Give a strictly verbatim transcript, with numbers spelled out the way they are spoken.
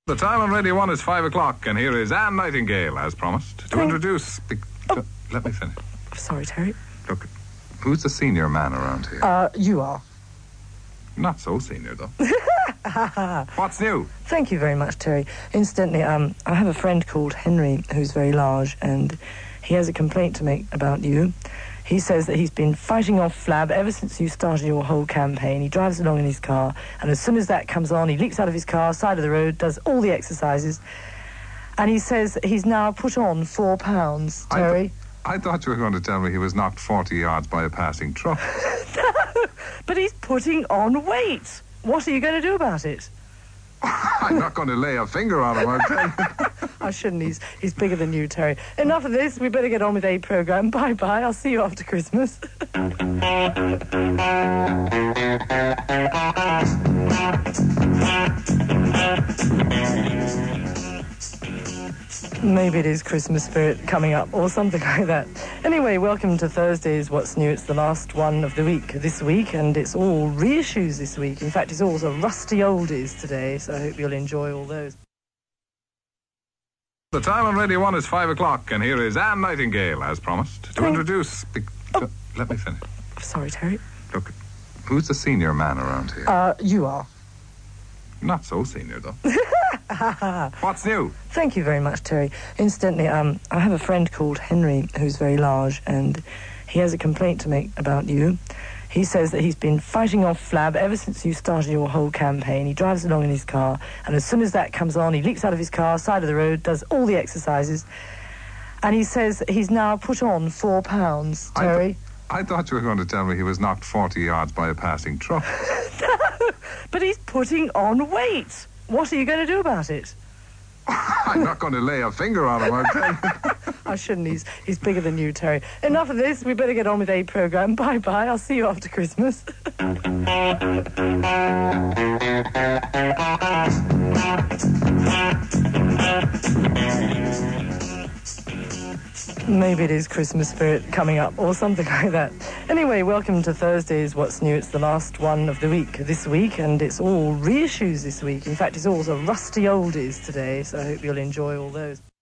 The time on Radio one is five o'clock, and here is Anne Nightingale, as promised, to Thank- introduce... The, Oh. Let me finish. Sorry, Terry. Look, who's the senior man around here? Uh, you are. Not so senior, though. What's new? Thank you very much, Terry. Incidentally, um, I have a friend called Henry who's very large, and he has a complaint to make about you. He says that he's been fighting off Flab ever since you started your whole campaign. He drives along in his car, and as soon as that comes on, he leaps out of his car, side of the road, does all the exercises, and he says he's now put on four pounds, I Terry. th- I thought you were going to tell me he was knocked forty yards by a passing truck. But he's putting on weight. What are you going to do about it? I'm not going to lay a finger on him, I'll tell you. I shouldn't. He's, he's bigger than you, Terry. Enough of this. We better get on with a programme. Bye-bye. I'll see you after Christmas. Maybe it is Christmas spirit coming up or something like that. Anyway, welcome to Thursday's What's New. It's the last one of the week this week, and it's all reissues this week. In fact, it's all the rusty oldies today, so I hope you'll enjoy all those. The time on Radio one is five o'clock, and here is Anne Nightingale, as promised, to Thank- introduce... The, Oh. Let me finish. Sorry, Terry. Look, who's the senior man around here? Uh, you are. Not so senior, though. What's new? Thank you very much, Terry. Incidentally, um, I have a friend called Henry who's very large, and he has a complaint to make about you. He says that he's been fighting off Flab ever since you started your whole campaign. He drives along in his car, and as soon as that comes on, he leaps out of his car, side of the road, does all the exercises, and he says he's now put on four pounds, I th- Terry. I thought you were going to tell me he was knocked forty yards by a passing truck. But he's putting on weight. What are you going to do about it? I'm not going to lay a finger on him, I'll tell you. I shouldn't. He's, he's bigger than you, Terry. Enough of this. We better get on with a programme. Bye-bye. I'll see you after Christmas. Maybe it is Christmas spirit coming up or something like that. Anyway, welcome to Thursday's What's New. It's the last one of the week this week, and it's all reissues this week. In fact, it's all the rusty oldies today, so I hope you'll enjoy all those.